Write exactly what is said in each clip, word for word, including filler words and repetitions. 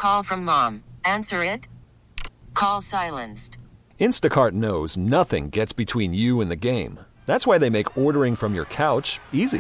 Call from mom. Answer it. Call silenced. Instacart knows nothing gets between you and the game. That's why they make ordering from your couch easy.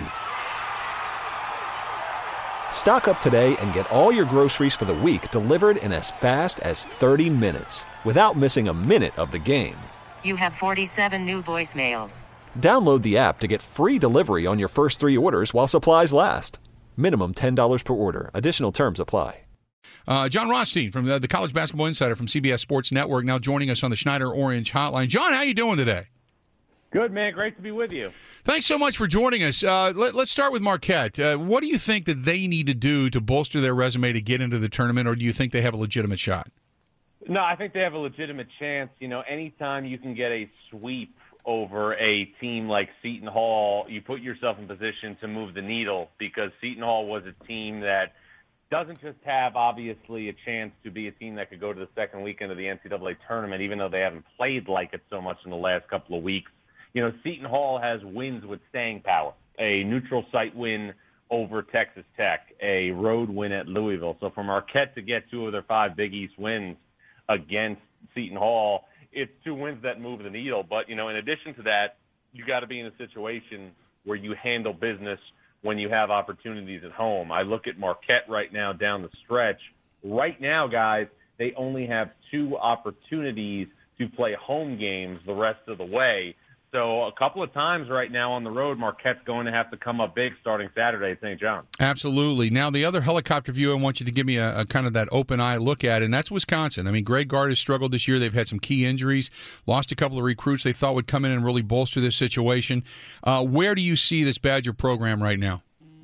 Stock up today and get all your groceries for the week delivered in as fast as thirty minutes without missing a minute of the game. You have forty-seven new voicemails. Download the app to get free delivery on your first three orders while supplies last. Minimum ten dollars per order. Additional terms apply. Uh, John Rothstein from the, the College Basketball Insider from C B S Sports Network now joining us on the Schneider Orange Hotline. John, how you doing today? Good, man. Great to be with you. Thanks so much for joining us. Uh, let, let's start with Marquette. Uh, what do you think that they need to do to bolster their resume to get into the tournament, or do you think they have a legitimate shot? No, I think they have a legitimate chance. You know, anytime you can get a sweep over a team like Seton Hall, you put yourself in position to move the needle, because Seton Hall was a team that doesn't just have, obviously, a chance to be a team that could go to the second weekend of the N C double A tournament, even though they haven't played like it so much in the last couple of weeks. You know, Seton Hall has wins with staying power, a neutral site win over Texas Tech, a road win at Louisville. So for Marquette to get two of their five Big East wins against Seton Hall, it's two wins that move the needle. But, you know, in addition to that, you got to be in a situation where you handle business when you have opportunities at home. I look at Marquette right now down the stretch. Right now, guys, they only have two opportunities to play home games the rest of the way. So a couple of times right now on the road, Marquette's going to have to come up big starting Saturday at Saint John. Absolutely. Now, the other helicopter view, I want you to give me a, a kind of that open eye look at, and that's Wisconsin. I mean, Greg Gard has struggled this year. They've had some key injuries, lost a couple of recruits they thought would come in and really bolster this situation. Uh, where do you see this Badger program right now?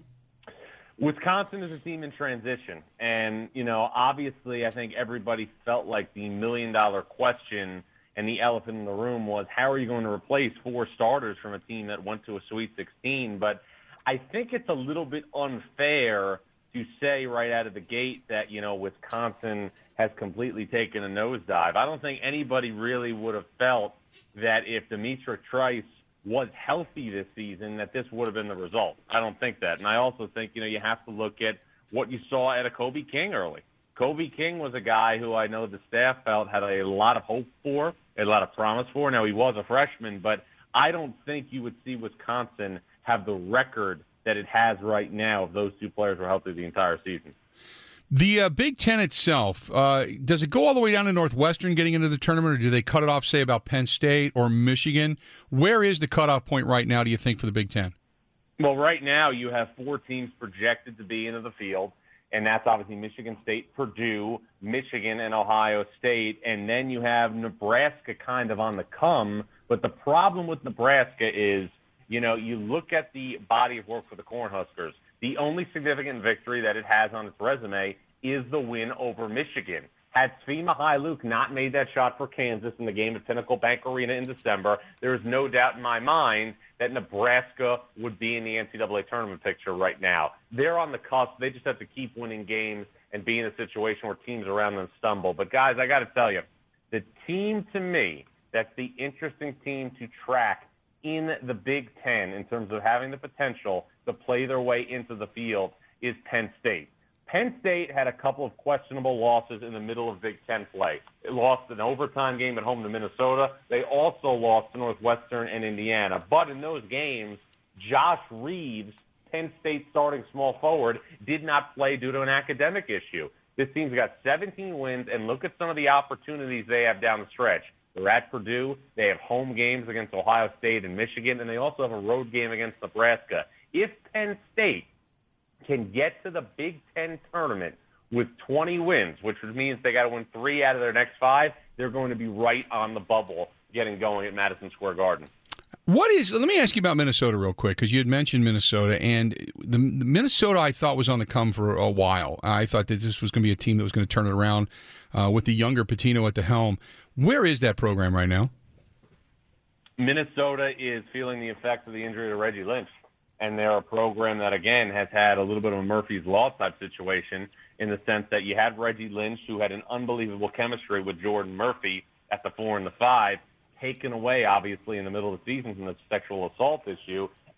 Wisconsin is a team in transition. And, you know, obviously I think everybody felt like the million-dollar question and the elephant in the room was, how are you going to replace four starters from a team that went to a Sweet sixteen? But I think it's a little bit unfair to say right out of the gate that, you know, Wisconsin has completely taken a nosedive. I don't think anybody really would have felt that if Demetra Trice was healthy this season, that this would have been the result. I don't think that. And I also think, you know, you have to look at what you saw at a Kobe King early. Kobe King was a guy who I know the staff felt had a lot of hope for, a lot of promise for. Now, he was a freshman, but I don't think you would see Wisconsin have the record that it has right now if those two players were healthy the entire season. The uh, Big Ten itself, uh, does it go all the way down to Northwestern getting into the tournament, or do they cut it off, say, about Penn State or Michigan? Where is the cutoff point right now, do you think, for the Big Ten? Well, right now you have four teams projected to be into the field, and that's obviously Michigan State, Purdue, Michigan, and Ohio State. And then you have Nebraska kind of on the come. But the problem with Nebraska is, you know, you look at the body of work for the Cornhuskers. The only significant victory that it has on its resume is the win over Michigan. Had Svi Mikhailuk not made that shot for Kansas in the game at Pinnacle Bank Arena in December, there is no doubt in my mind that Nebraska would be in the N C double A tournament picture right now. They're on the cusp. They just have to keep winning games and be in a situation where teams around them stumble. But, guys, I got to tell you, the team to me that's the interesting team to track in the Big Ten in terms of having the potential to play their way into the field is Penn State. Penn State had a couple of questionable losses in the middle of Big Ten play. It lost an overtime game at home to Minnesota. They also lost to Northwestern and Indiana. But in those games, Josh Reeves, Penn State starting small forward, did not play due to an academic issue. This team's got seventeen wins, and look at some of the opportunities they have down the stretch. They're at Purdue. They have home games against Ohio State and Michigan, and they also have a road game against Nebraska. If Penn State can get to the Big Ten tournament with twenty wins, which means they got to win three out of their next five, they're going to be right on the bubble getting going at Madison Square Garden. What is, let me ask you about Minnesota real quick, because you had mentioned Minnesota, and the, the Minnesota I thought was on the come for a while. I thought that this was going to be a team that was going to turn it around uh, with the younger Pitino at the helm. Where is that program right now? Minnesota is feeling the effects of the injury to Reggie Lynch, and they're a program that, again, has had a little bit of a Murphy's Law type situation in the sense that you had Reggie Lynch, who had an unbelievable chemistry with Jordan Murphy at the four and the five, taken away, obviously, in the middle of the season from the sexual assault issue,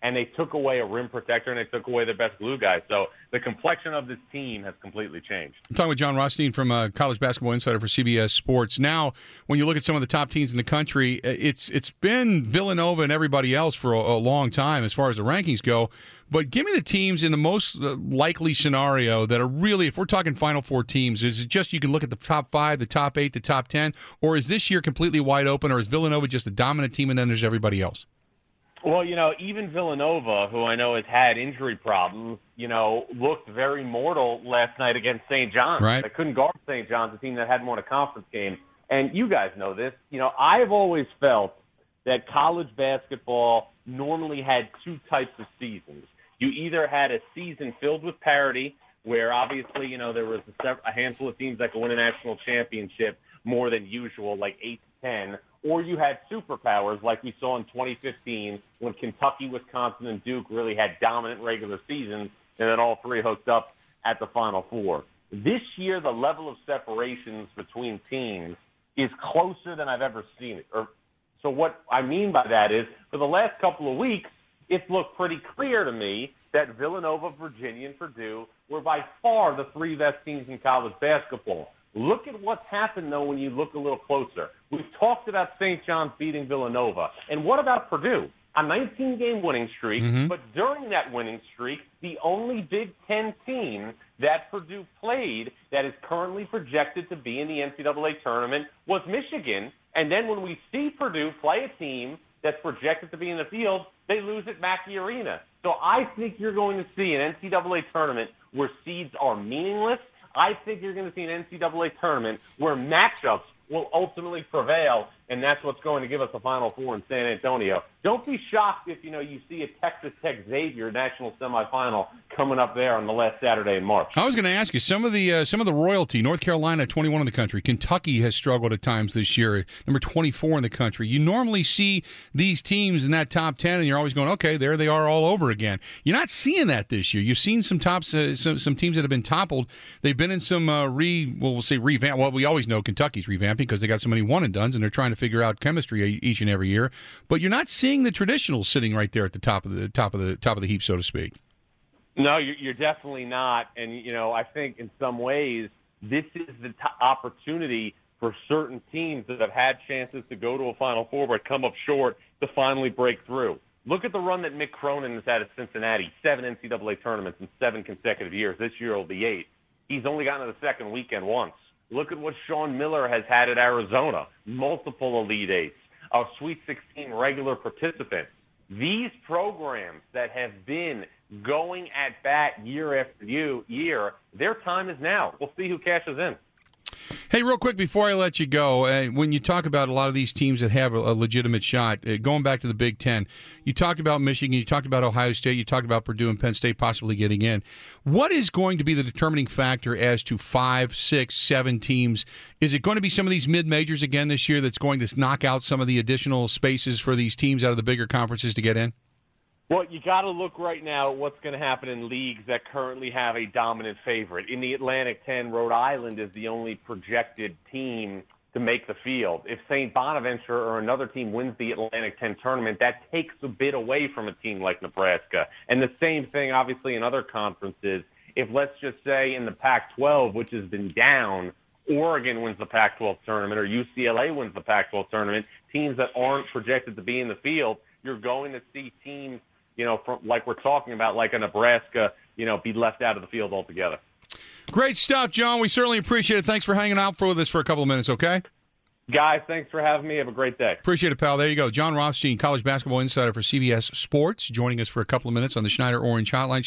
and they took away a rim protector, and they took away their best glue guy. So the complexion of this team has completely changed. I'm talking with John Rothstein from uh, College Basketball Insider for C B S Sports. Now, when you look at some of the top teams in the country, it's it's been Villanova and everybody else for a, a long time as far as the rankings go. But give me the teams in the most likely scenario that are really, if we're talking Final Four teams, is it just you can look at the top five, the top eight, the top ten, or is this year completely wide open, or is Villanova just a dominant team and then there's everybody else? Well, you know, even Villanova, who I know has had injury problems, you know, looked very mortal last night against Saint John's. Right. They couldn't guard Saint John's, a team that hadn't won a conference game. And you guys know this. You know, I've always felt that college basketball normally had two types of seasons. You either had a season filled with parity, where obviously, you know, there was a, a handful of teams that could win a national championship more than usual, like eight to ten, or you had superpowers like we saw in twenty fifteen when Kentucky, Wisconsin, and Duke really had dominant regular seasons, and then all three hooked up at the Final Four. This year, the level of separations between teams is closer than I've ever seen it. Or, so what I mean by that is, for the last couple of weeks, it's looked pretty clear to me that Villanova, Virginia, and Purdue were by far the three best teams in college basketball. Look at what's happened, though, when you look a little closer. We've talked about Saint John's beating Villanova. And what about Purdue? A nineteen-game winning streak, mm-hmm. but during that winning streak, the only Big Ten team that Purdue played that is currently projected to be in the N C double A tournament was Michigan. And then when we see Purdue play a team that's projected to be in the field, they lose at Mackey Arena. So I think you're going to see an N C double A tournament where seeds are meaningless. I think you're going to see an N C double A tournament where matchups will ultimately prevail, and that's what's going to give us a Final Four in San Antonio. Don't be shocked if, you know, you see a Texas Tech Xavier national semifinal coming up there on the last Saturday in March. I was going to ask you, some of the uh, some of the royalty, North Carolina, twenty-one in the country. Kentucky has struggled at times this year, number twenty-four in the country. You normally see these teams in that top ten, and you're always going, okay, there they are all over again. You're not seeing that this year. You've seen some tops, uh, some, some teams that have been toppled. They've been in some uh, re, well, we'll say revamp. Well, we always know Kentucky's revamping because they got so many one and dones, and they're trying to figure out chemistry each and every year. But you're not seeing the traditionals sitting right there at the top of the top of the top of the heap, so to speak. No, you're definitely not. And, you know, I think in some ways this is the t- opportunity for certain teams that have had chances to go to a Final Four but come up short to finally break through. Look at the run that Mick Cronin has had at Cincinnati, seven N C double A tournaments in seven consecutive years. This year will be eight. He's only gotten to the second weekend once. Look at what Sean Miller has had at Arizona, multiple Elite Eights, a Sweet sixteen regular participant. These programs that have been going at bat year after year, their time is now. We'll see who cashes in. Hey, real quick before I let you go, uh, when you talk about a lot of these teams that have a, a legitimate shot, uh, going back to the Big Ten, you talked about Michigan, you talked about Ohio State, you talked about Purdue and Penn State possibly getting in. What is going to be the determining factor as to five, six, seven teams? Is it going to be some of these mid-majors again this year that's going to knock out some of the additional spaces for these teams out of the bigger conferences to get in? Well, you got to look right now at what's going to happen in leagues that currently have a dominant favorite. In the Atlantic ten, Rhode Island is the only projected team to make the field. If Saint Bonaventure or another team wins the Atlantic ten tournament, that takes a bit away from a team like Nebraska. And the same thing, obviously, in other conferences. If, let's just say, in the Pac twelve, which has been down, Oregon wins the Pac twelve tournament or U C L A wins the Pac twelve tournament, teams that aren't projected to be in the field, you're going to see teams, you know, from, like we're talking about, like a Nebraska, you know, be left out of the field altogether. Great stuff, John. We certainly appreciate it. Thanks for hanging out for us for a couple of minutes, okay? Guys, thanks for having me. Have a great day. Appreciate it, pal. There you go. John Rothstein, College Basketball Insider for C B S Sports, joining us for a couple of minutes on the Schneider Orange Hotline.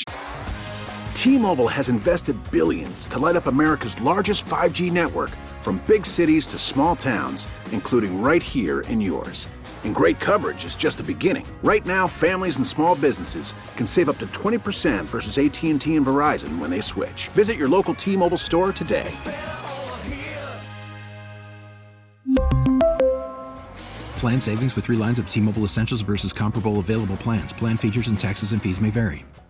T-Mobile has invested billions to light up America's largest five G network, from big cities to small towns, including right here in yours. And great coverage is just the beginning. Right now, families and small businesses can save up to twenty percent versus A T and T and Verizon when they switch. Visit your local T-Mobile store today. Plan savings with three lines of T-Mobile Essentials versus comparable available plans. Plan features and taxes and fees may vary.